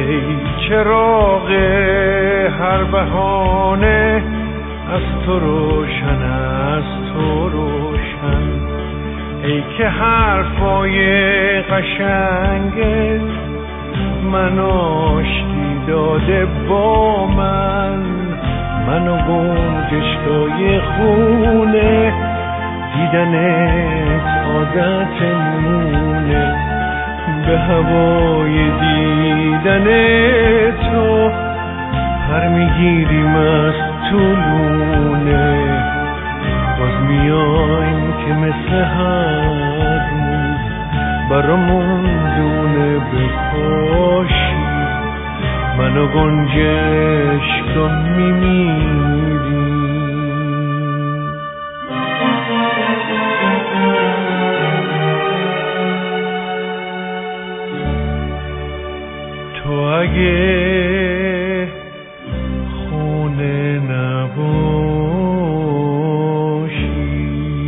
ای چراغ هر بهانه، از تو روشن، از تو روشن. ای که حرفای قشنگت من آشتی داده با منو گنجشگاه خونه، دیدنت عادتمونه، به هوای دیدن تو پر میگیریم از طولونه. باز میایم که مثل هر روز برامون دونه بپاشی، منو گنجشگاه میمیری. تو اگه خونه نباشی،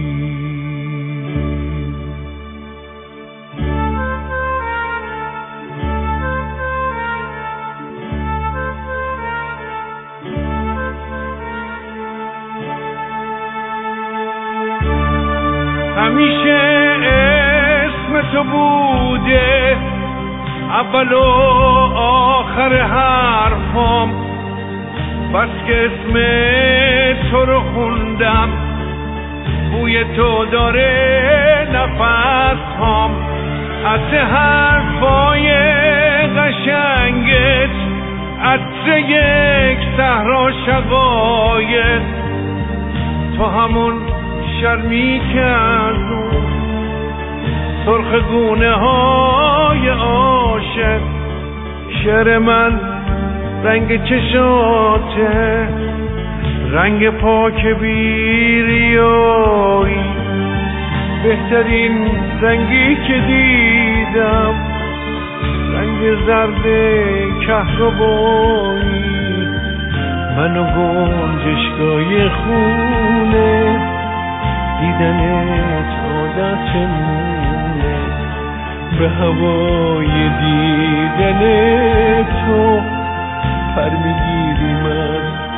همیشه اسم تو بوده اول و آخر حرفام، بس که اسم تو رو خوندم بوی تو داره نفسام. عطر حرفای قشنگت، عطر یک صحرا شقایق، تو همون شرمی که از اون سرخ گونه های عاشق. شعر من رنگ چشاته، رنگ پاک بیریایی، بهترین رنگی که دیدم، رنگ زرد کهربایی، منو گنجشگاه خونه، دیدنت عادتمونه، به هوای دیدن تو پر میگیریم از